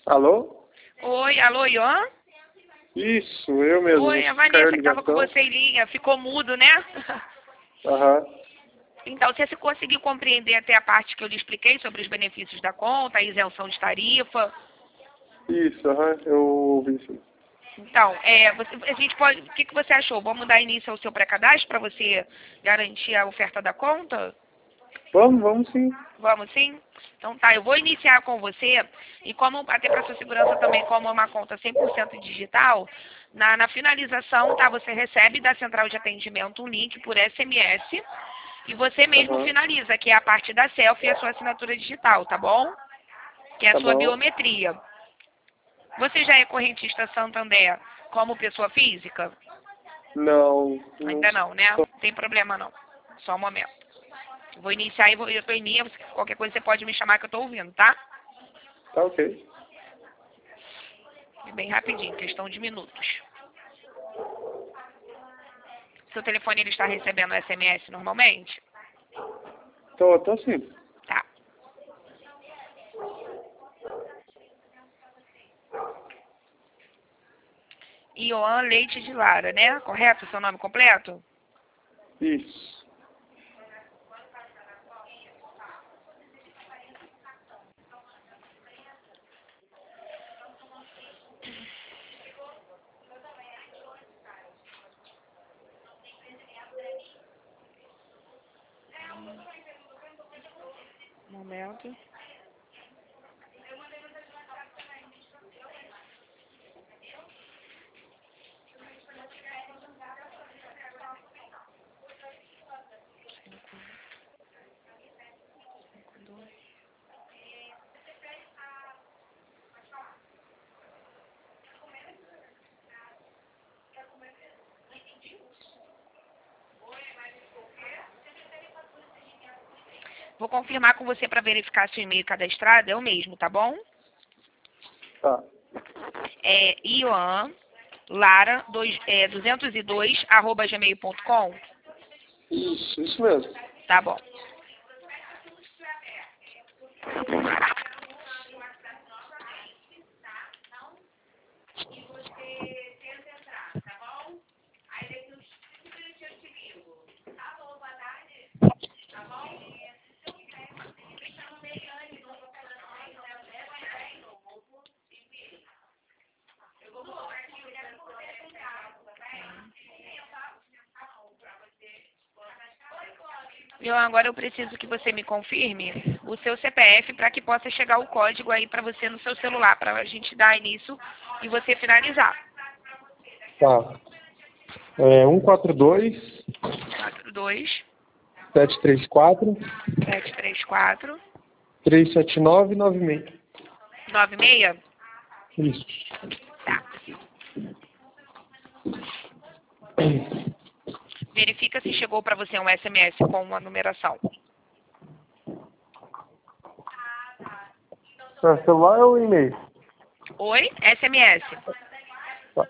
Alô? Oi, alô, Ian? Isso, eu mesmo. Oi, a Vanessa que estava com você em linha. Ficou mudo, né? Aham. Então, você conseguiu compreender até a parte que eu lhe expliquei sobre os benefícios da conta, a isenção de tarifa? Isso, aham, eu ouvi isso. Então, a gente pode. O que você achou? Vamos dar início ao seu pré-cadastro para você garantir a oferta da conta? Vamos sim. Vamos sim? Então tá, eu vou iniciar com você e como até para sua segurança também, como é uma conta 100% digital, na finalização, tá, você recebe da central de atendimento um link por SMS e você mesmo Aham. finaliza, que é a parte da selfie e a sua assinatura digital, tá bom? Que é a Tá sua bom. biometria. Você já é correntista Santander como pessoa física? Não, Ainda não, né? Não tem problema não. Só um momento. Vou iniciar e eu tô em linha, qualquer coisa você pode me chamar que eu tô ouvindo, tá? tá ok. Bem rapidinho, questão de minutos. Seu telefone ele está recebendo SMS normalmente? Tô sim. Tá. Ioan Leite de Lara, né? Correto o seu nome completo? Isso. Um momento. Vou confirmar com você para verificar se o e-mail cadastrado é o mesmo, tá bom? Tá. É Ioan Lara 202 @gmail.com. Isso mesmo. Tá bom. Agora eu preciso que você me confirme o seu CPF para que possa chegar o código aí para você no seu celular, para a gente dar início e você finalizar. Tá. 142 42 734 734 379 96. 96. Isso. Tá. Verifica se chegou para você um SMS com uma numeração. Celular ou e-mail? Oi? SMS. Tá.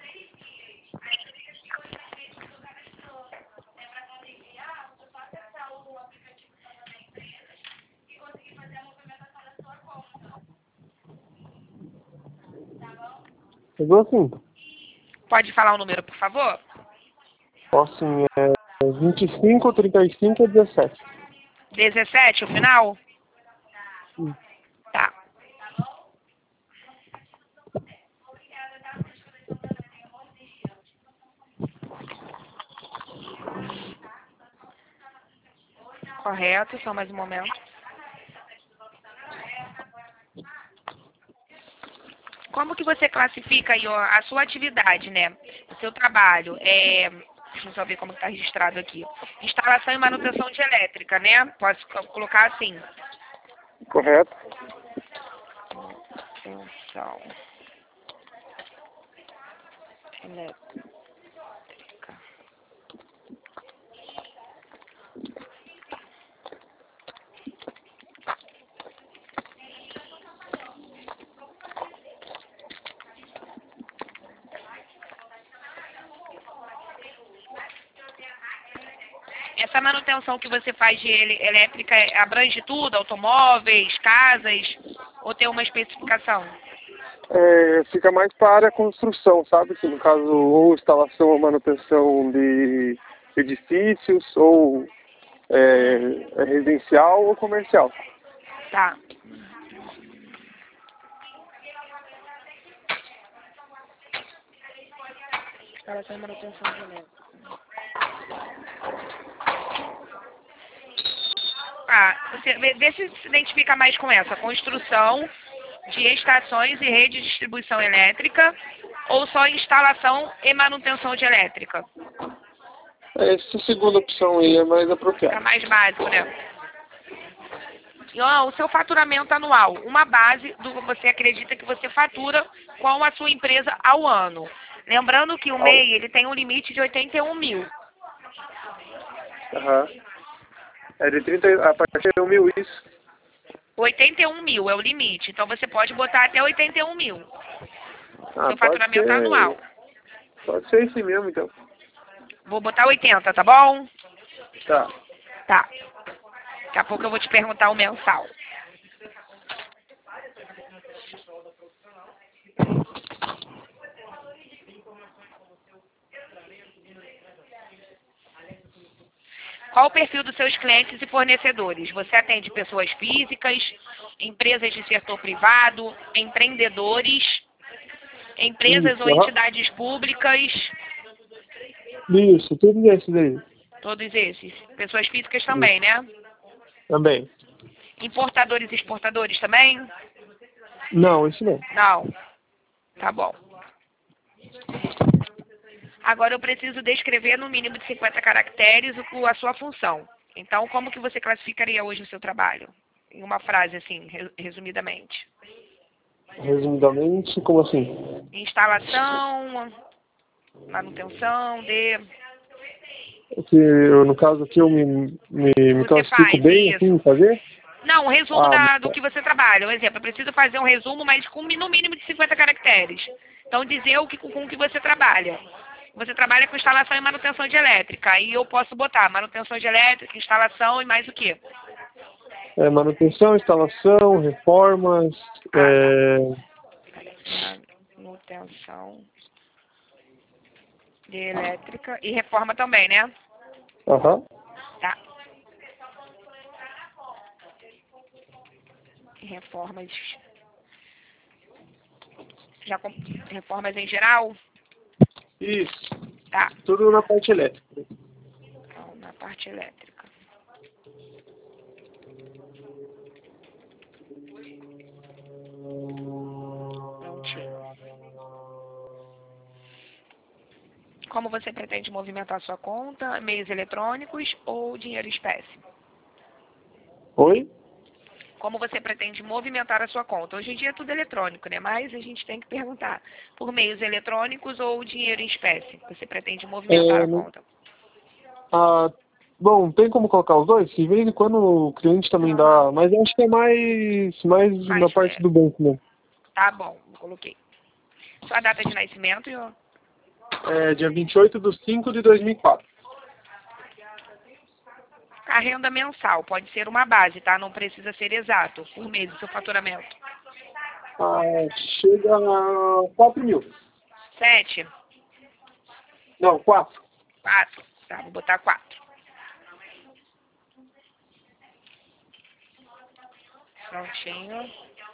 Chegou sim. Pode falar o número, por favor? Posso sim, 25 35 17. 17, o final? Tá. Correto, só mais um momento. Como que você classifica aí, ó, a sua atividade, né? O seu trabalho? Deixa eu só ver como está registrado aqui. Instalação e manutenção de elétrica, né? Posso colocar assim. Correto. Manutenção elétrica. Essa manutenção que você faz de elétrica abrange tudo? Automóveis, casas? Ou tem uma especificação? fica mais para a área construção, sabe? Que no caso, ou instalação ou manutenção de edifícios, ou residencial ou comercial. Tá. Instalação e manutenção de elétrica. Você vê se identifica mais com essa. Construção de estações e rede de distribuição elétrica ou só instalação e manutenção de elétrica? Essa segunda opção aí é mais apropriada. É mais básico, né? E, o seu faturamento anual, uma base do que você acredita que você fatura com a sua empresa ao ano. Lembrando que o MEI ele tem um limite de 81 mil. Aham. É de 30 a partir de 1 mil isso. 81 mil é o limite. Então você pode botar até 81 mil. Seu faturamento ser, anual. Pode ser esse mesmo, então. Vou botar 80, tá bom? Tá. Tá. Daqui a pouco eu vou te perguntar o mensal. Qual o perfil dos seus clientes e fornecedores? Você atende pessoas físicas, empresas de setor privado, empreendedores, empresas Isso, ou entidades públicas? Isso, tudo esses aí. Todos esses. Pessoas físicas também, né? Também. Importadores e exportadores também? Não, isso não. Não. Tá bom. Agora eu preciso descrever no mínimo de 50 caracteres a sua função. Então, como que você classificaria hoje o seu trabalho? Em uma frase, assim, resumidamente. Resumidamente, como assim? Instalação, manutenção de... No caso aqui eu me classifico faz bem isso. assim, fazer? Não, um resumo do que você trabalha. Um exemplo, eu preciso fazer um resumo, mas no mínimo de 50 caracteres. Então, dizer com o que você trabalha. Você trabalha com instalação e manutenção de elétrica. Aí eu posso botar manutenção de elétrica, instalação e mais o quê? Manutenção, instalação, reformas. Manutenção de elétrica e reforma também, né? Aham. Tá. Reformas. Reformas em geral? Isso. Tá. Tudo na parte elétrica. Então, na parte elétrica. Prontinho. Como você pretende movimentar sua conta? Meios eletrônicos ou dinheiro em espécie? Oi? Como você pretende movimentar a sua conta? Hoje em dia é tudo eletrônico, né? Mas a gente tem que perguntar. Por meios eletrônicos ou dinheiro em espécie? Você pretende movimentar a conta? Bom, tem como colocar os dois? De vez em quando o cliente também dá, mas eu acho que é mais na parte do banco mesmo. Tá bom, coloquei. Sua data de nascimento, Iô? Dia 28/5 de 2004. A renda mensal pode ser uma base, tá? Não precisa ser exato. Por mês, o seu faturamento. Chega a 4 mil. 7? Não, 4. 4. Tá, vou botar 4. Prontinho.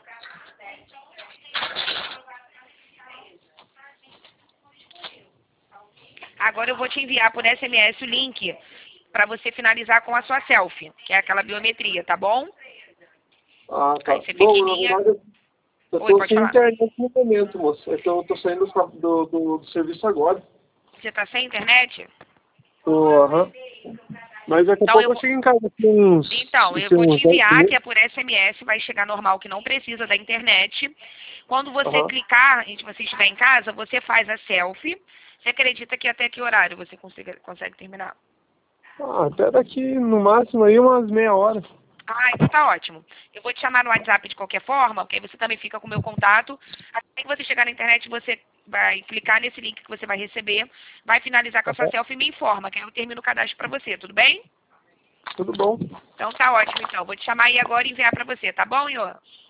Agora eu vou te enviar por SMS o link para você finalizar com a sua selfie, que é aquela biometria, tá bom? Tá. Aí você Bom, pequenininha. na verdade, eu Oi, tô pode sem falar. internet no momento, moça. É que eu tô saindo do serviço agora. Você tá sem internet? Aham. Mas daqui a pouco eu chego em casa com uns... Então, eu vou te enviar, que é por SMS, vai chegar normal, que não precisa da internet. Quando você clicar, e você estiver em casa, você faz a selfie. Você acredita que até que horário você consegue terminar? Até daqui, no máximo, aí umas meia hora. Então tá ótimo. Eu vou te chamar no WhatsApp de qualquer forma, porque aí você também fica com o meu contato. Assim que você chegar na internet, você vai clicar nesse link que você vai receber, vai finalizar com a sua selfie e me informa, que aí eu termino o cadastro pra você, tudo bem? Tudo bom. Então tá ótimo, então. Vou te chamar aí agora e enviar pra você, tá bom, Iô?